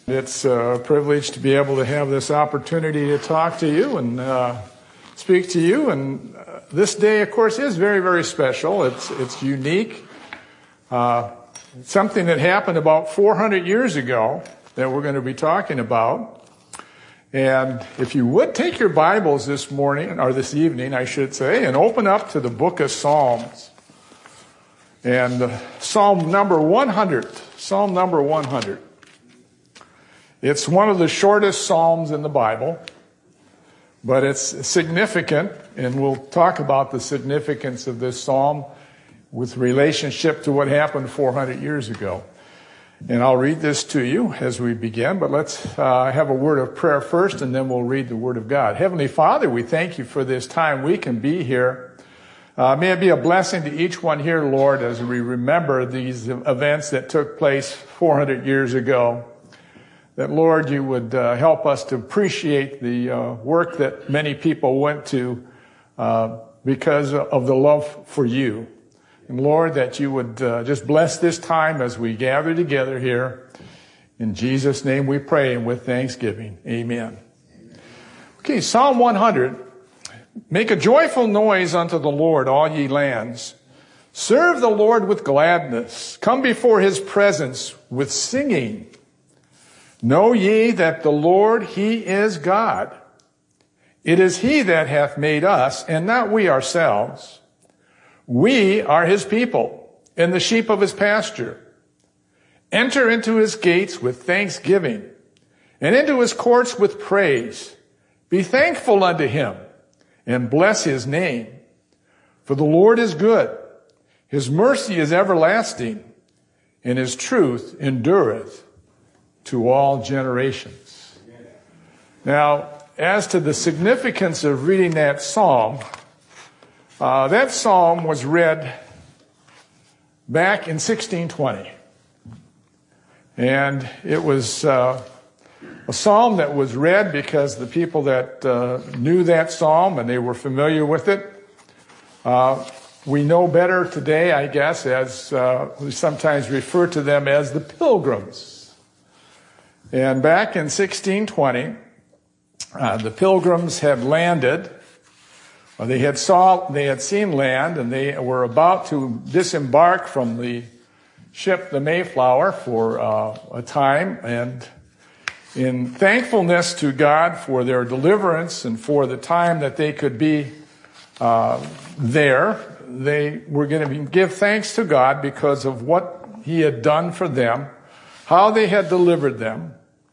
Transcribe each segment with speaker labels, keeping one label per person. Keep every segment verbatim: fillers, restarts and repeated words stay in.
Speaker 1: It's a privilege to be able to have this opportunity to talk to you and uh, speak to you. And uh, this day, of course, is very, very special. It's it's unique. Uh, it's something that happened about four hundred years ago that we're going to be talking about. And if you would take your Bibles this morning, or this evening, I should say, and open up to the book of Psalms. And uh, Psalm number one hundred. Psalm number one hundred. It's one of the shortest psalms in the Bible, but it's significant, and we'll talk about the significance of this psalm with relationship to what happened four hundred years ago. And I'll read this to you as we begin, but let's uh, have a word of prayer first, and then we'll read the Word of God. Heavenly Father, we thank you for this time we can be here. Uh, may it be a blessing to each one here, Lord, as we remember these events that took place four hundred years ago. That, Lord, you would uh, help us to appreciate the uh, work that many people went to uh, because of the love for you. And, Lord, that you would uh, just bless this time as we gather together here. In Jesus' name we pray, and with thanksgiving, amen. Okay, Psalm one hundred. Make a joyful noise unto the Lord, all ye lands. Serve the Lord with gladness. Come before his presence with singing. Know ye that the Lord, he is God. It is he that hath made us, and not we ourselves. We are his people, and the sheep of his pasture. Enter into his gates with thanksgiving, and into his courts with praise. Be thankful unto him, and bless his name. For the Lord is good. His mercy is everlasting, and his truth endureth to all generations. Now, as to the significance of reading that psalm, uh, that psalm was read back in sixteen twenty. And it was uh, a psalm that was read because the people that uh, knew that psalm and they were familiar with it, uh, we know better today, I guess, as uh, we sometimes refer to them as the Pilgrims. And back in sixteen twenty, uh, the Pilgrims had landed, or they had saw, they had seen land, and they were about to disembark from the ship, the Mayflower, for uh, a time. And in thankfulness to God for their deliverance and for the time that they could be uh, there, they were going to give thanks to God because of what he had done for them, how they had delivered them.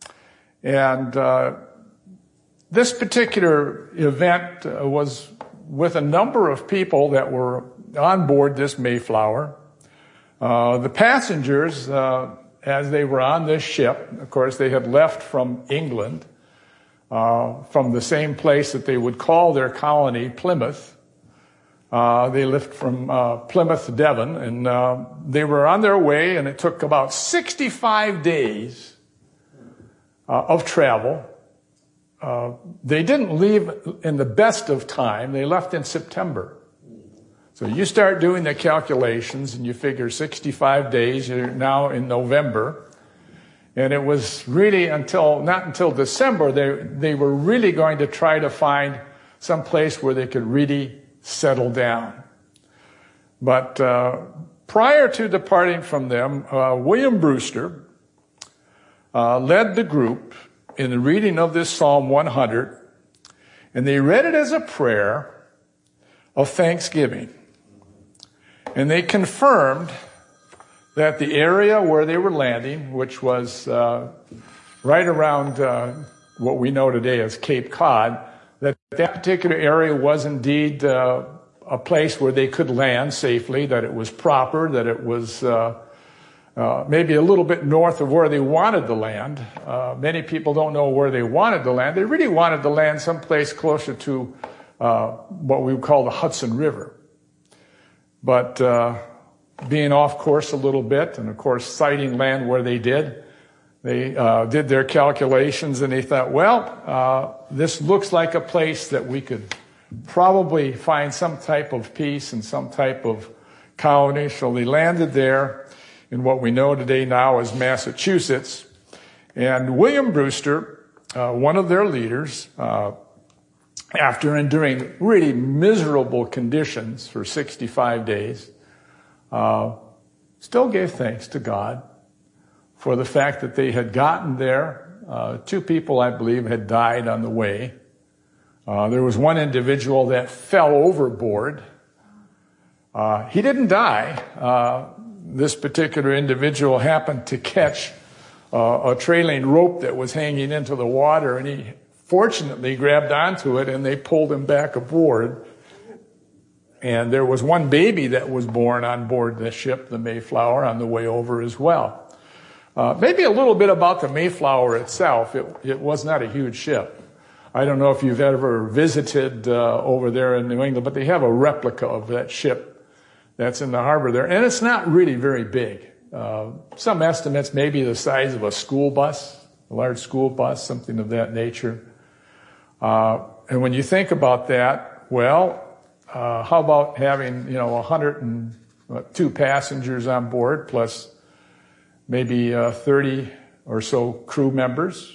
Speaker 1: And uh, this particular event uh, was with a number of people that were on board this Mayflower. Uh, the passengers, uh, as they were on this ship, of course, they had left from England, uh, from the same place that they would call their colony, Plymouth. Uh, they left from uh, Plymouth, Devon, and uh, they were on their way, and it took about sixty-five days Uh, of travel. Uh, they didn't leave in the best of time. They left in September. So you start doing the calculations and you figure sixty-five days, you're now in November. And it was really until, not until December, they, they were really going to try to find some place where they could really settle down. But uh, prior to departing from them, uh, William Brewster Uh, led the group in the reading of this Psalm one hundred, and they read it as a prayer of thanksgiving. And they confirmed that the area where they were landing, which was uh, right around uh, what we know today as Cape Cod, that that particular area was indeed uh, a place where they could land safely, that it was proper, that it was uh, Uh, maybe a little bit north of where they wanted to land. Uh, many people don't know where they wanted to land. They really wanted to land someplace closer to uh, what we would call the Hudson River. But uh, being off course a little bit, and of course sighting land where they did, they uh, did their calculations, and they thought, well, uh, this looks like a place that we could probably find some type of peace and some type of colony. So they landed there in what we know today now as Massachusetts. And William Brewster, uh, one of their leaders, uh, after enduring really miserable conditions for sixty-five days, uh, still gave thanks to God for the fact that they had gotten there. Uh, two people, I believe, had died on the way. Uh, there was one individual that fell overboard. Uh, he didn't die. Uh, this particular individual happened to catch uh, a trailing rope that was hanging into the water, and he fortunately grabbed onto it, and they pulled him back aboard. And there was one baby that was born on board the ship, the Mayflower, on the way over as well. Uh, maybe a little bit about the Mayflower itself. It, it was not a huge ship. I don't know if you've ever visited uh, over there in New England, but they have a replica of that ship that's in the harbor there. And it's not really very big. Uh, some estimates maybe the size of a school bus, a large school bus, something of that nature. Uh, and when you think about that, well, uh, how about having, you know, one hundred two passengers on board plus maybe uh, thirty or so crew members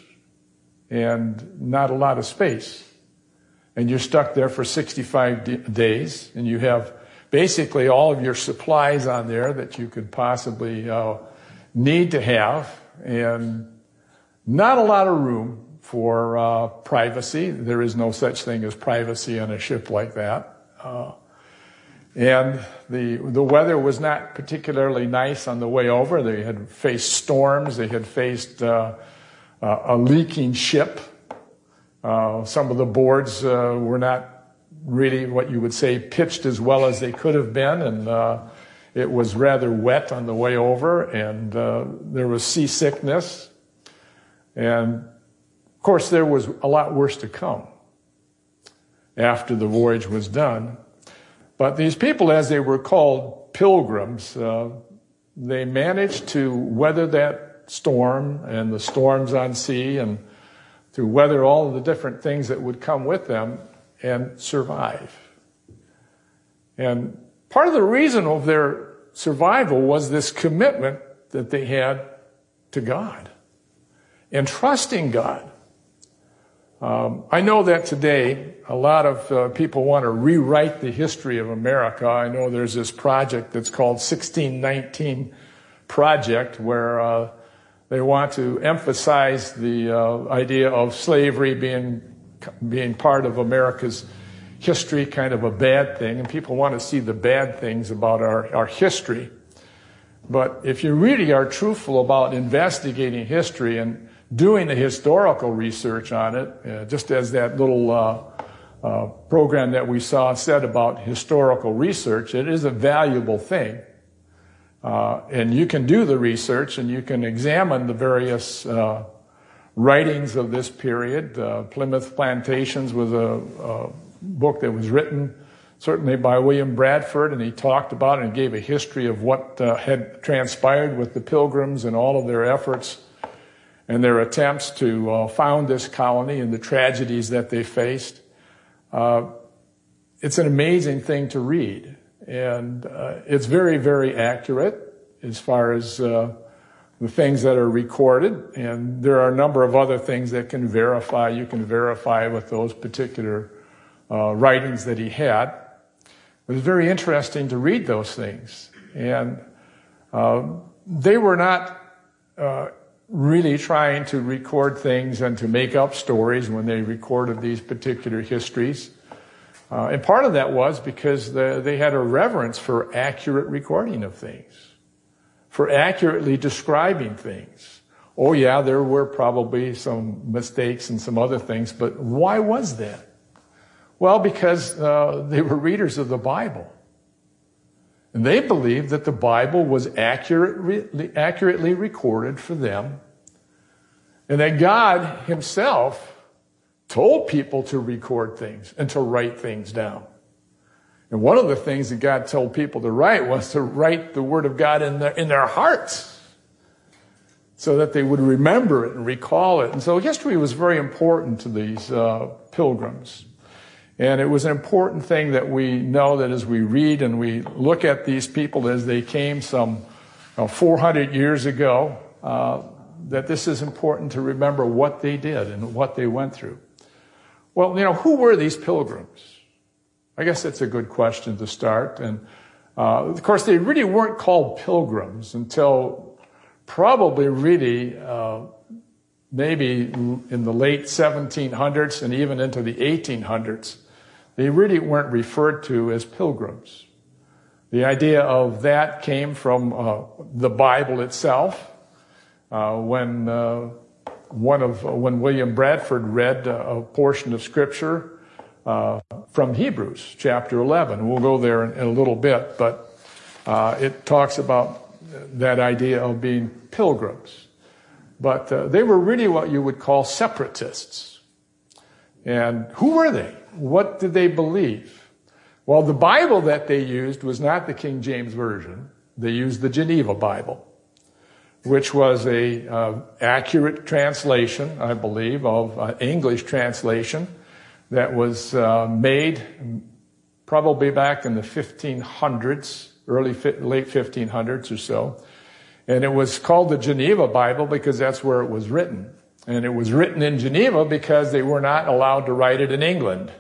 Speaker 1: and not a lot of space. And you're stuck there for sixty-five d- days and you have basically all of your supplies on there that you could possibly uh, need to have, and not a lot of room for uh, privacy. There is no such thing as privacy on a ship like that. Uh, and the the weather was not particularly nice on the way over. They had faced storms. They had faced uh, uh, a leaking ship. Uh, some of the boards uh, were not really what you would say pitched as well as they could have been, and uh, it was rather wet on the way over, and uh, there was seasickness. And of course, there was a lot worse to come after the voyage was done. But these people, as they were called pilgrims, uh, they managed to weather that storm and the storms on sea, and to weather all of the different things that would come with them and survive. And part of the reason of their survival was this commitment that they had to God and trusting God. Um, I know that today a lot of uh, people want to rewrite the history of America. I know there's this project that's called sixteen nineteen Project, where uh, they want to emphasize the uh, idea of slavery being being part of America's history, kind of a bad thing, and people want to see the bad things about our, our history. But if you really are truthful about investigating history and doing the historical research on it, uh, just as that little uh, uh, program that we saw said about historical research, it is a valuable thing. Uh, and you can do the research and you can examine the various uh, writings of this period. Uh, Plymouth Plantations was a, a book that was written certainly by William Bradford, and he talked about it and gave a history of what uh, had transpired with the Pilgrims and all of their efforts and their attempts to uh, found this colony and the tragedies that they faced. Uh, it's an amazing thing to read, and uh, it's very, very accurate as far as uh, the things that are recorded, and there are a number of other things that can verify. You can verify with those particular uh, writings that he had. It was very interesting to read those things, and uh, they were not uh, really trying to record things and to make up stories when they recorded these particular histories. Uh, and part of that was because the, they had a reverence for accurate recording of things, for accurately describing things. Oh yeah, there were probably some mistakes and some other things, but why was that? Well, because uh, they were readers of the Bible. And they believed that the Bible was accurately, accurately recorded for them, and that God himself told people to record things and to write things down. And one of the things that God told people to write was to write the Word of God in their, in their hearts so that they would remember it and recall it. And so history was very important to these uh, pilgrims. And it was an important thing that we know that as we read and we look at these people as they came some uh, four hundred years ago, uh, that this is important to remember what they did and what they went through. Well, you know, who were these pilgrims? I guess that's a good question to start. And uh, of course, they really weren't called pilgrims until probably really uh, maybe in the late seventeen hundreds and even into the eighteen hundreds. They really weren't referred to as pilgrims. The idea of that came from uh, the Bible itself. Uh, when uh, one of when William Bradford read a portion of Scripture uh, from Hebrews chapter eleven, we'll go there in, in a little bit, but uh, it talks about that idea of being pilgrims. But uh, they were really what you would call separatists. And who were they? What did they believe? Well, the Bible that they used was not the King James Version. They used the Geneva Bible, which was a uh, accurate translation, I believe, of uh, English translation that was uh, made probably back in the fifteen hundreds, early late fifteen hundreds or so. And it was called the Geneva Bible because that's where it was written. And it was written in Geneva because they were not allowed to write it in England.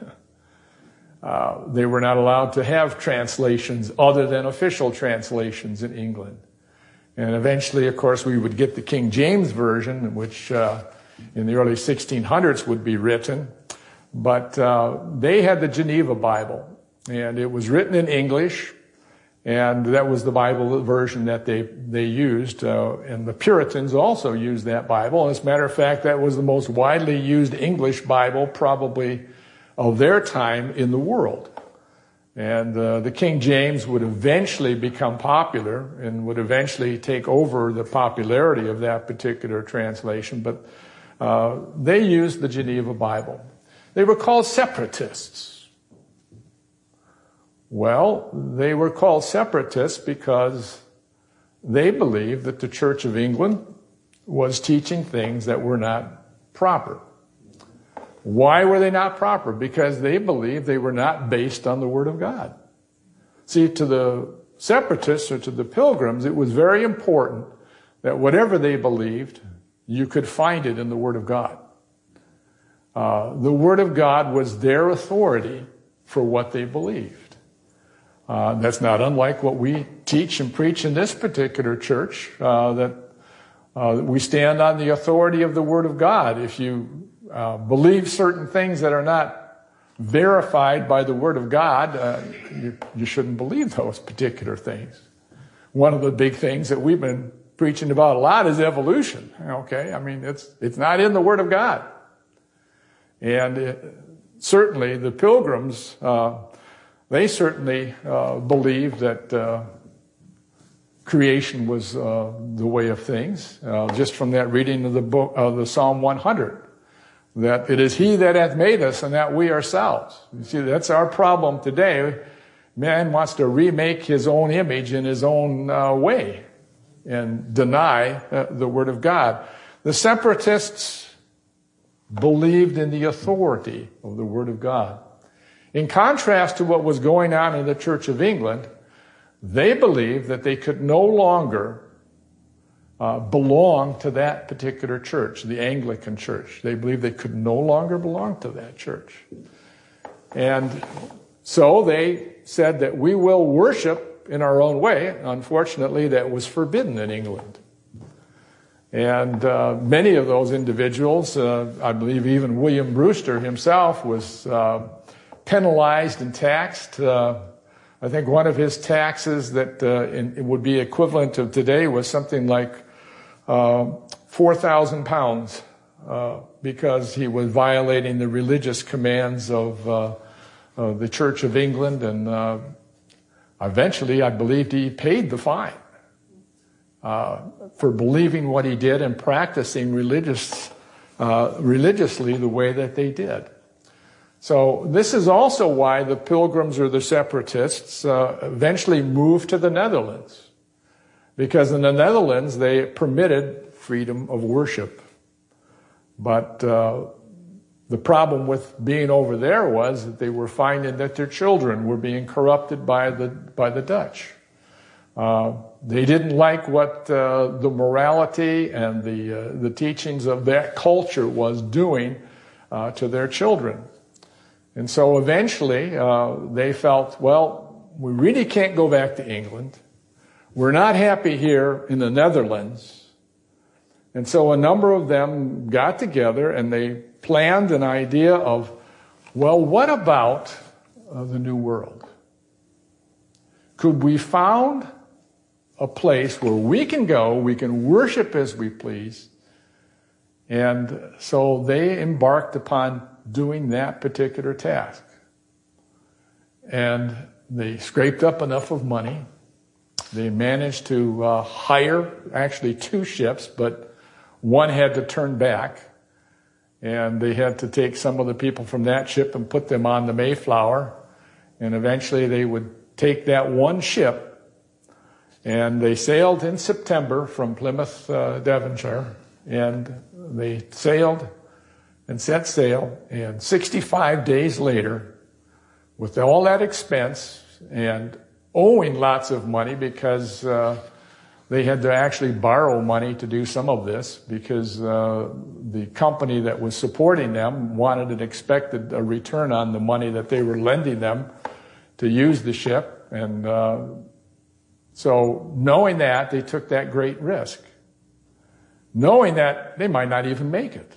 Speaker 1: Uh, they were not allowed to have translations other than official translations in England. And eventually, of course, we would get the King James Version, which uh, in the early sixteen hundreds would be written. But uh, they had the Geneva Bible, and it was written in English, and that was the Bible version that they, they used. Uh, and the Puritans also used that Bible. As a matter of fact, that was the most widely used English Bible probably of their time in the world. And uh, the King James would eventually become popular and would eventually take over the popularity of that particular translation. But uh, they used the Geneva Bible. They were called separatists. Well, they were called separatists because they believed that the Church of England was teaching things that were not proper. Why were they not proper? Because they believed they were not based on the Word of God. See, to the separatists or to the pilgrims, it was very important that whatever they believed, you could find it in the Word of God. Uh, the Word of God was their authority for what they believed. Uh, that's not unlike what we teach and preach in this particular church, uh, that uh, we stand on the authority of the Word of God. If you uh, believe certain things that are not verified by the Word of God, uh, you, you shouldn't believe those particular things. One of the big things that we've been preaching about a lot is evolution. Okay, I mean, it's it's not in the Word of God. And it, certainly the Pilgrims, uh, they certainly uh, believed that uh, creation was uh, the way of things, uh, just from that reading of the book of the Psalm one hundred, that it is He that hath made us and not we ourselves. You see, that's our problem today. Man wants to remake his own image in his own uh, way and deny uh, the Word of God. The separatists believed in the authority of the Word of God. In contrast to what was going on in the Church of England, they believed that they could no longer uh, belong to that particular church, the Anglican church. They believed they could no longer belong to that church. And so they said that we will worship in our own way. Unfortunately, that was forbidden in England. And uh, many of those individuals, uh, I believe even William Brewster himself was uh, penalized and taxed. Uh, I think one of his taxes that uh, in, it would be equivalent to today was something like uh, four thousand pounds uh, because he was violating the religious commands of uh, uh, the Church of England. And uh, eventually, I believe he paid the fine uh, for believing what he did and practicing religious, uh, religiously the way that they did. So this is also why the Pilgrims or the Separatists uh, eventually moved to the Netherlands. Because in the Netherlands, they permitted freedom of worship. But uh, the problem with being over there was that they were finding that their children were being corrupted by the, by the Dutch. Uh, they didn't like what uh, the morality and the uh, the teachings of that culture was doing uh, to their children. And so eventually uh, they felt, well, we really can't go back to England. We're not happy here in the Netherlands. And so a number of them got together and they planned an idea of, well, what about uh, the New World? Could we found a place where we can go, we can worship as we please? And so they embarked upon doing that particular task. And they scraped up enough of money. They managed to uh, hire actually two ships, but one had to turn back. And they had to take some of the people from that ship and put them on the Mayflower. And eventually they would take that one ship, and they sailed in September from Plymouth, uh, Devonshire, and they sailed and set sail, and sixty-five days later, with all that expense and owing lots of money because uh, they had to actually borrow money to do some of this because uh, the company that was supporting them wanted and expected a return on the money that they were lending them to use the ship. And uh, so knowing that, they took that great risk, knowing that they might not even make it,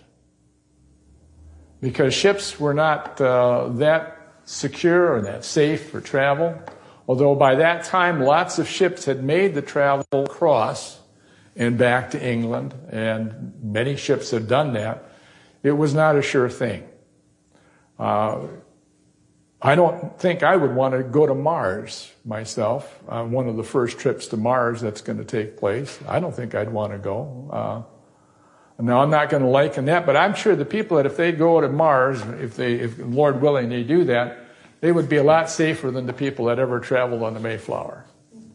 Speaker 1: because ships were not uh, that secure or that safe for travel. Although by that time, lots of ships had made the travel across and back to England, and many ships had done that, it was not a sure thing. Uh, I don't think I would want to go to Mars myself, on one of the first trips to Mars that's going to take place. I don't think I'd want to go. Uh, Now, I'm not going to liken that, but I'm sure the people that if they go to Mars, if they, if Lord willing, they do that, they would be a lot safer than the people that ever traveled on the Mayflower.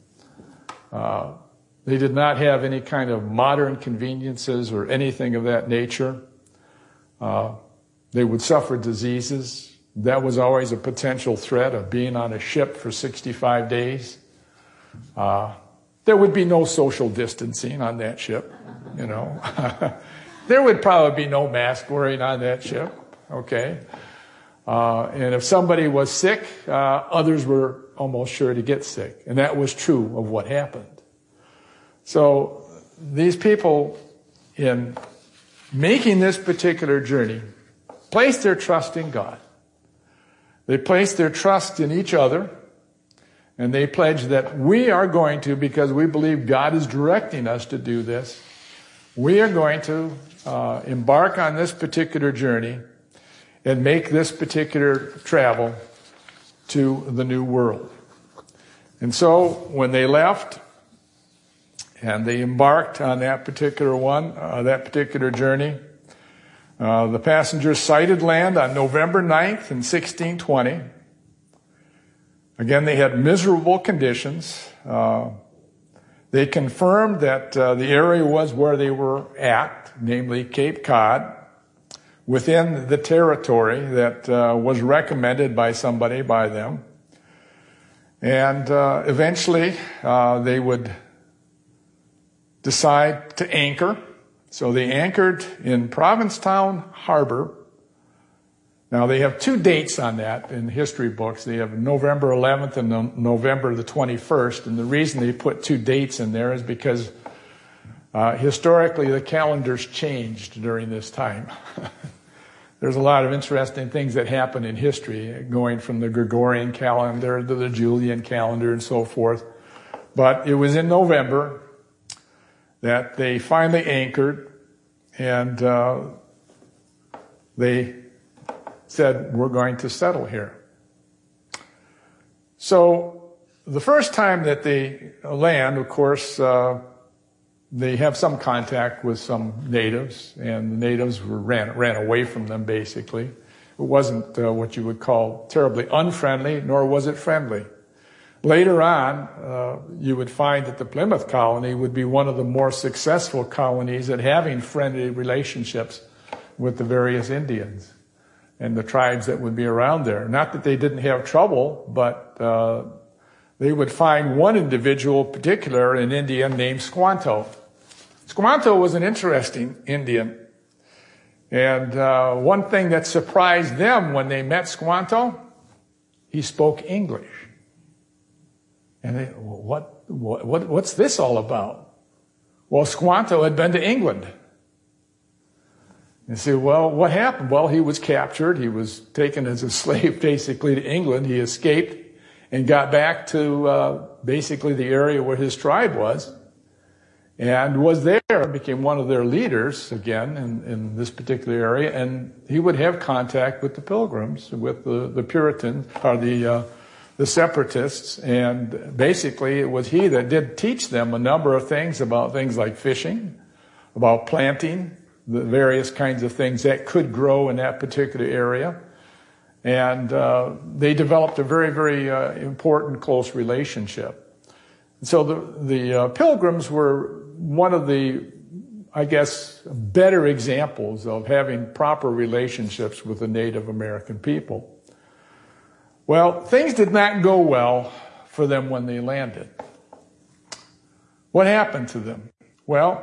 Speaker 1: Uh, they did not have any kind of modern conveniences or anything of that nature. Uh, they would suffer diseases. That was always a potential threat of being on a ship for sixty-five days. Uh, there would be no social distancing on that ship, you know. There would probably be no mask wearing on that ship, okay? Uh, and if somebody was sick, uh, others were almost sure to get sick. And that was true of what happened. So these people, in making this particular journey, placed their trust in God. They placed their trust in each other. And they pledged that we are going to, because we believe God is directing us to do this, we are going to uh, embark on this particular journey and make this particular travel to the New World. And so when they left and they embarked on that particular one, uh, that particular journey, uh, the passengers sighted land on November ninth in sixteen twenty. Again, they had miserable conditions. Uh, they confirmed that uh, the area was where they were at, namely Cape Cod, within the territory that uh, was recommended by somebody by them. And uh, eventually, uh, they would decide to anchor. So they anchored in Provincetown Harbor. Now, they have two dates on that in history books. They have November eleventh and no- November the twenty-first. And the reason they put two dates in there is because uh, historically the calendars changed during this time. There's a lot of interesting things that happen in history, going from the Gregorian calendar to the Julian calendar and so forth. But it was in November that they finally anchored, and uh, they said, we're going to settle here. So the first time that they land, of course, uh, they have some contact with some natives, and the natives were, ran, ran away from them, basically. It wasn't uh, what you would call terribly unfriendly, nor was it friendly. Later on, uh, you would find that the Plymouth colony would be one of the more successful colonies at having friendly relationships with the various Indians and the tribes that would be around there. Not that they didn't have trouble, but uh, they would find one individual in particular, an Indian named Squanto. Squanto was an interesting Indian. And uh, one thing that surprised them when they met Squanto, he spoke English. And they, what, what, what, what's this all about? Well, Squanto had been to England. And say, well, what happened? Well, he was captured. He was taken as a slave basically to England. He escaped and got back to uh, basically the area where his tribe was and was there, became one of their leaders again in, in this particular area. And he would have contact with the Pilgrims, with the, the Puritans, or the, uh, the Separatists. And basically it was he that did teach them a number of things about things like fishing, about planting, the various kinds of things that could grow in that particular area. And uh, they developed a very, very uh, important, close relationship. So the, the uh, Pilgrims were one of the, I guess, better examples of having proper relationships with the Native American people. Well, things did not go well for them when they landed. What happened to them? Well,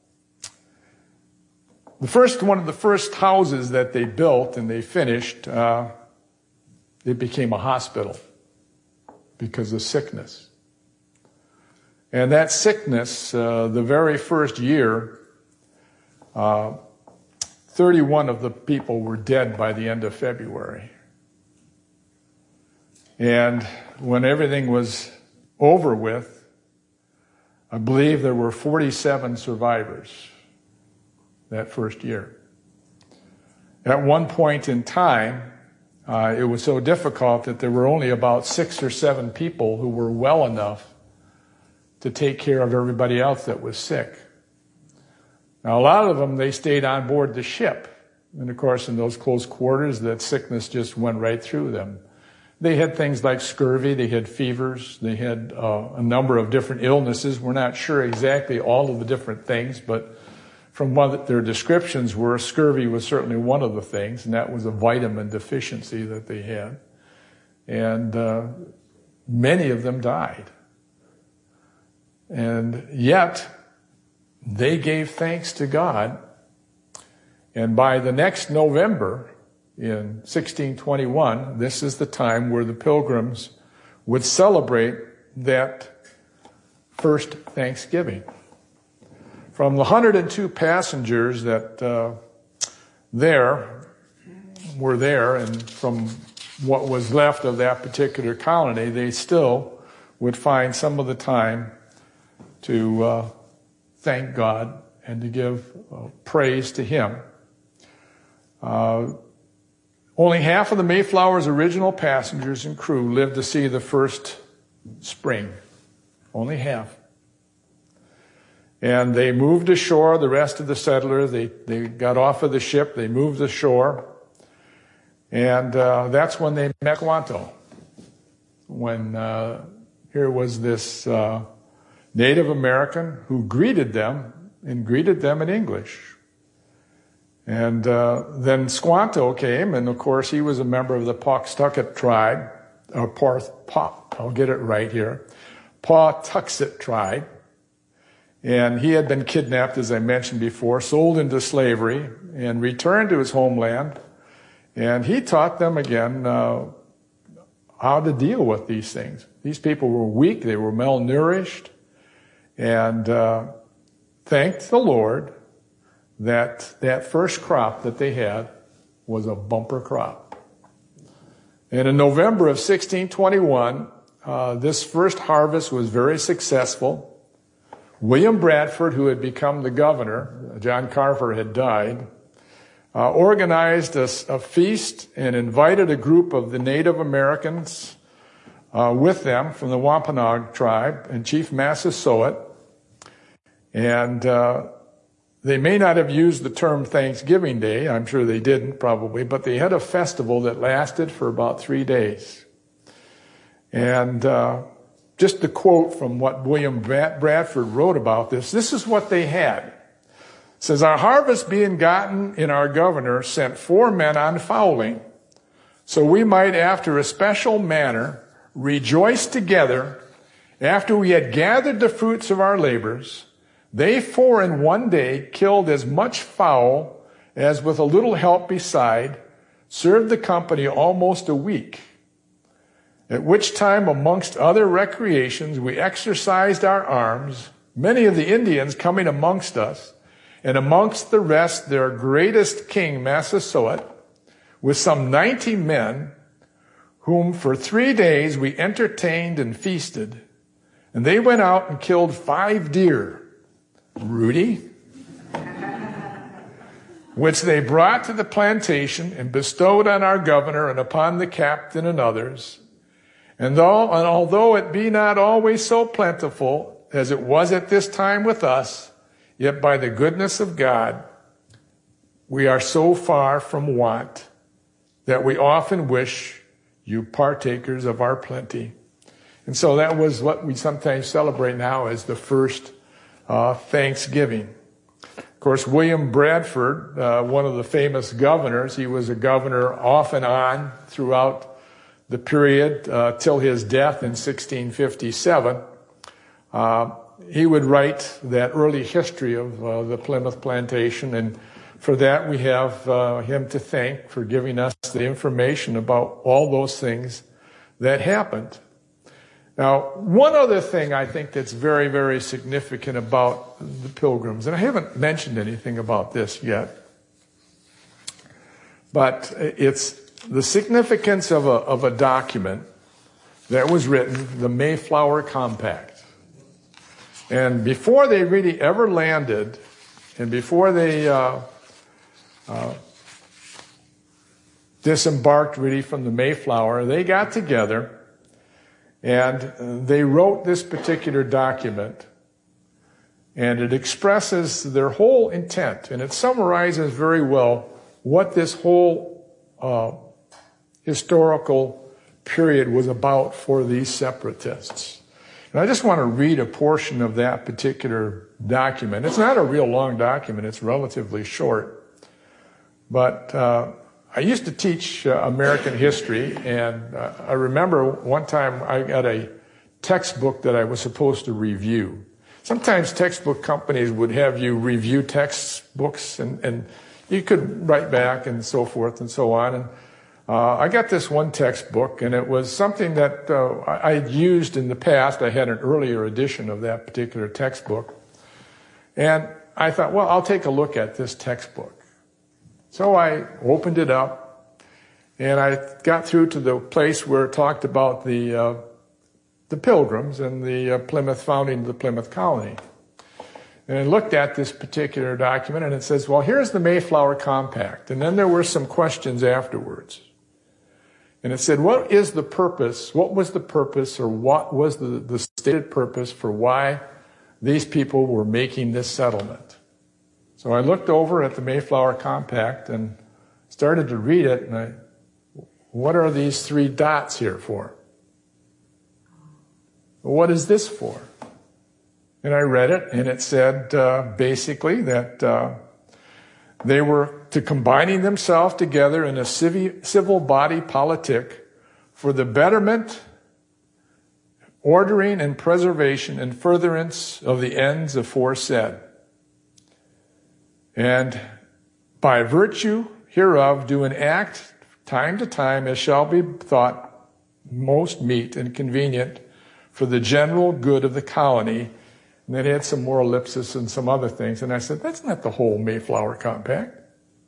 Speaker 1: The first, one of the first houses that they built and they finished, uh, it became a hospital because of sickness. And that sickness, uh, the very first year, uh, thirty-one of the people were dead by the end of February. And when everything was over with, I believe there were forty-seven survivors that first year. At one point in time, uh, it was so difficult that there were only about six or seven people who were well enough to take care of everybody else that was sick. Now, a lot of them, they stayed on board the ship. And of course, in those close quarters, that sickness just went right through them. They had things like scurvy, they had fevers, they had uh, a number of different illnesses. We're not sure exactly all of the different things, but from what their descriptions were, scurvy was certainly one of the things, and that was a vitamin deficiency that they had. And uh, many of them died. And yet, they gave thanks to God. And by the next November, in sixteen twenty-one, this is the time where the Pilgrims would celebrate that first Thanksgiving. From the one hundred two passengers that uh, there were there, and from what was left of that particular colony, they still would find some of the time to uh, thank God and to give uh, praise to Him. Uh, only half of the Mayflower's original passengers and crew lived to see the first spring. Only half. And they moved ashore, the rest of the settlers, they, they got off of the ship, they moved ashore. And uh, that's when they met Squanto. When uh, here was this uh, Native American who greeted them, and greeted them in English. And uh, then Squanto came, and of course he was a member of the Pawtucket tribe, or Parth, Paw, I'll get it right here, Pawtuxet tribe. And he had been kidnapped, as I mentioned before, sold into slavery, and returned to his homeland. And he taught them again uh, how to deal with these things. These people were weak, they were malnourished, and uh, thanked the Lord that that first crop that they had was a bumper crop. And in November of sixteen twenty-one, uh, this first harvest was very successful. William Bradford, who had become the governor, John Carver had died, uh, organized a, a feast and invited a group of the Native Americans uh, with them from the Wampanoag tribe and Chief Massasoit. And uh, they may not have used the term Thanksgiving Day, I'm sure they didn't probably, but they had a festival that lasted for about three days. And uh, just to quote from what William Bradford wrote about this, this is what they had. It says, "Our harvest being gotten in, our governor sent four men on fowling, so we might after a special manner rejoice together After we had gathered the fruits of our labors, they four in one day killed as much fowl as with a little help beside, served the company almost a week. At which time, amongst other recreations, we exercised our arms, many of the Indians coming amongst us, and amongst the rest their greatest king, Massasoit, with some ninety men, whom for three days we entertained and feasted. And they went out and killed five deer, Rudy, which they brought to the plantation and bestowed on our governor and upon the captain and others. And, though, and although it be not always so plentiful as it was at this time with us, yet by the goodness of God, we are so far from want that we often wish you partakers of our plenty. And so that was what we sometimes celebrate now as the first uh, Thanksgiving. Of course, William Bradford, uh, one of the famous governors, he was a governor off and on throughout the period uh, till his death in sixteen fifty-seven. Uh, he would write that early history of uh, the Plymouth Plantation, and for that we have uh, him to thank for giving us the information about all those things that happened. Now, one other thing I think that's very, very significant about the Pilgrims, and I haven't mentioned anything about this yet, but it's the significance of a, of a document that was written, the Mayflower Compact. And before they really ever landed, and before they uh, uh, disembarked really from the Mayflower, they got together and they wrote this particular document, and it expresses their whole intent, and it summarizes very well what this whole uh, historical period was about for these separatists. And I just want to read a portion of that particular document. It's not a real long document. It's relatively short. But uh, I used to teach uh, American history, and uh, I remember one time I got a textbook that I was supposed to review. Sometimes textbook companies would have you review textbooks, and, and you could write back and so forth and so on. And Uh, I got this one textbook, and it was something that uh, I had used in the past. I had an earlier edition of that particular textbook. And I thought, well, I'll take a look at this textbook. So I opened it up, and I got through to the place where it talked about the, uh, the Pilgrims and the uh, Plymouth founding of the Plymouth colony. And I looked at this particular document, and it says, well, here's the Mayflower Compact. And then there were some questions afterwards. And it said, what is the purpose, what was the purpose, or what was the, the stated purpose for why these people were making this settlement? So I looked over at the Mayflower Compact and started to read it, and I, what are these three dots here for? What is this for? And I read it, and it said uh, basically that uh, they were to combining themselves together in a civi- civil body politic for the betterment, ordering, and preservation and furtherance of the ends aforesaid. And by virtue hereof do enact time to time as shall be thought most meet and convenient for the general good of the colony. And then it had some more ellipsis and some other things. And I said, that's not the whole Mayflower Compact.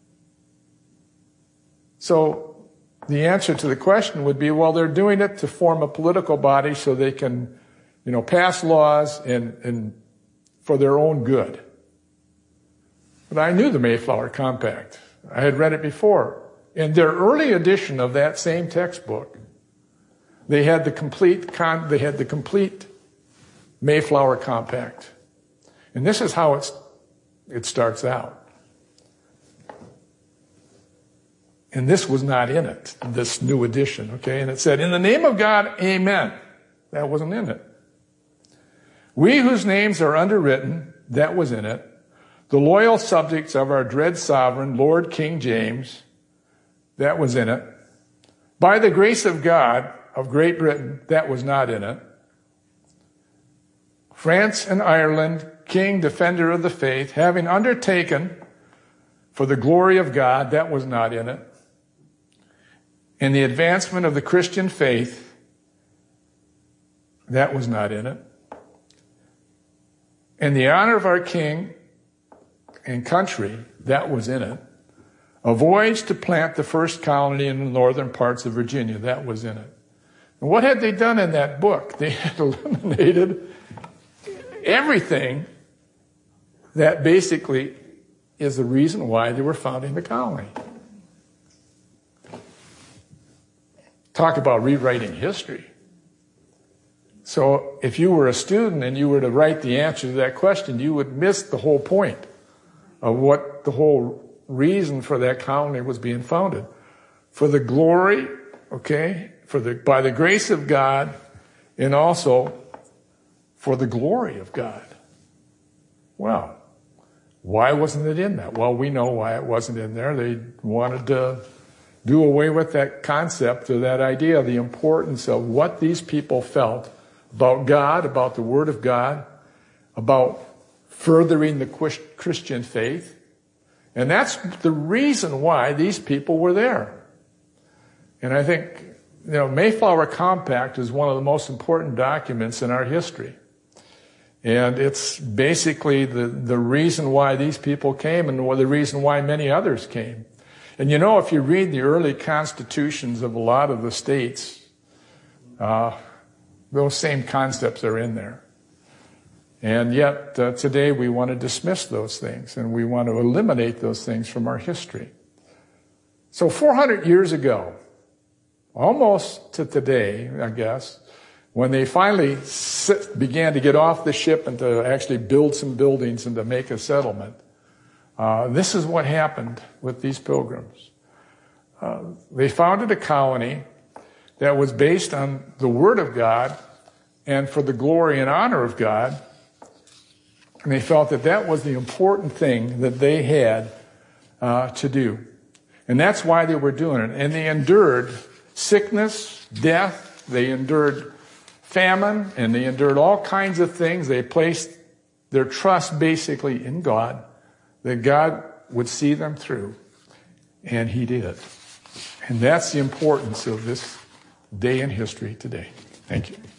Speaker 1: So the answer to the question would be, well, they're doing it to form a political body so they can, you know, pass laws and, and for their own good. But I knew the Mayflower Compact. I had read it before. In their early edition of that same textbook, they had the complete con- they had the complete Mayflower Compact. And this is how it's, it starts out. And this was not in it, this new edition, okay? And it said, in the name of God, amen. That wasn't in it. We whose names are underwritten, that was in it. The loyal subjects of our dread sovereign, Lord King James, that was in it. By the grace of God of Great Britain, that was not in it. France and Ireland, king, defender of the faith, having undertaken for the glory of God, that was not in it. And the advancement of the Christian faith, that was not in it. And the honor of our king and country, that was in it. A voyage to plant the first colony in the northern parts of Virginia, that was in it. And what had they done in that book? They had eliminated everything that basically is the reason why they were founding the colony. Talk about rewriting history. So if you were a student and you were to write the answer to that question, you would miss the whole point of what the whole reason for that colony was being founded. For the glory, okay, for the by the grace of God, and also for the glory of God. Well, why wasn't it in that? Well, we know why it wasn't in there. They wanted to do away with that concept or that idea, the importance of what these people felt about God, about the Word of God, about furthering the Christian faith. And that's the reason why these people were there. And I think, you know, Mayflower Compact is one of the most important documents in our history. And it's basically the, the reason why these people came and the reason why many others came. And you know, if you read the early constitutions of a lot of the states, uh, those same concepts are in there. And yet, uh, today we want to dismiss those things and we want to eliminate those things from our history. So four hundred years ago, almost to today, I guess, when they finally sit, began to get off the ship and to actually build some buildings and to make a settlement, uh, this is what happened with these pilgrims. Uh, they founded a colony that was based on the Word of God and for the glory and honor of God. And they felt that that was the important thing that they had uh, to do. And that's why they were doing it. And they endured sickness, death, they endured famine, and they endured all kinds of things. They placed their trust basically in God, that God would see them through. And He did. And that's the importance of this day in history today. Thank you.